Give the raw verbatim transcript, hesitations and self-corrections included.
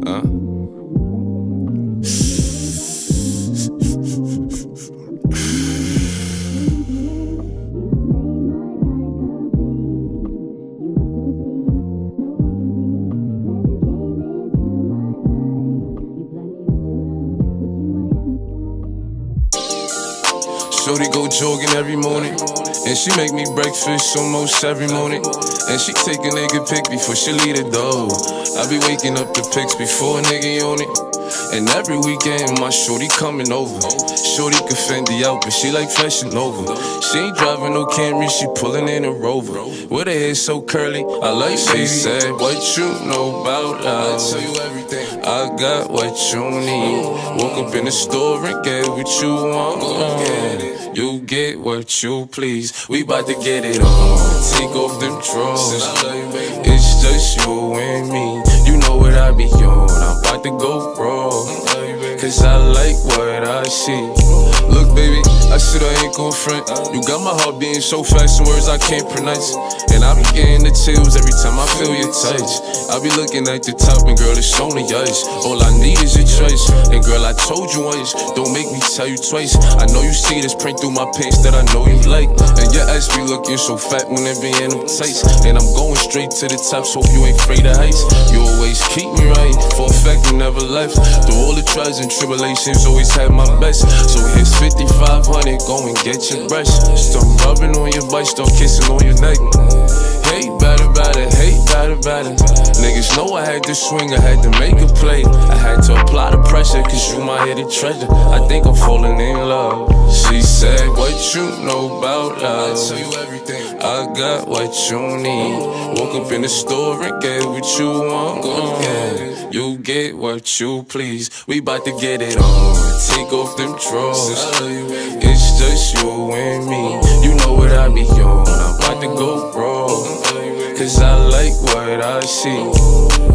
Huh? Shorty go jogging every morning, and she make me breakfast almost every morning. And she take a nigga pic before she leave the door. I be waking up the pics before a nigga on it. And every weekend my shorty coming over. Shorty can Fendi out, but she like Fashion Nova. She ain't driving no Camry, she pulling in a Rover. With her hair so curly, I like she said, what you know about us? I tell you everything. I got what you need. Woke up in the store and get what you want. You get what you please. We bout to get it on. Take off them drawers. It's just you and me. You know what I be on. I'm about to go raw, cause I like what I see. Look baby, I said I ain't gon' front. You got my heart beating so fast, some words I can't pronounce. And I be getting the chills every time I feel your touch. I be looking at the top and girl, it's only us. All I need is your choice. And girl, I told you once, don't make me tell you twice. I know you see this print through my pants that I know you like. And your ass be looking so fat when it be in them tights. And I'm going straight to the top, so you ain't afraid of heights. You always keep me right, for a fact you never left. Through all the trials and tribulations, always had my best. So here's fifty-five hundred, go and get your brush. Start rubbing on your butt, start kissing on your neck. Hate better, better, hate better, better. Niggas know I had to swing, I had to make a play. I had to apply the pressure, cause you my hidden treasure. I think I'm falling in love. She said, what you know about love? I tell you everything. I got what you need. Woke up in the store and get what you want. Yeah. You get what you please. We bout to get it on. Take off them drawers. It's just you and me. You know what I be on. I'm about to go raw, cause I like what I see.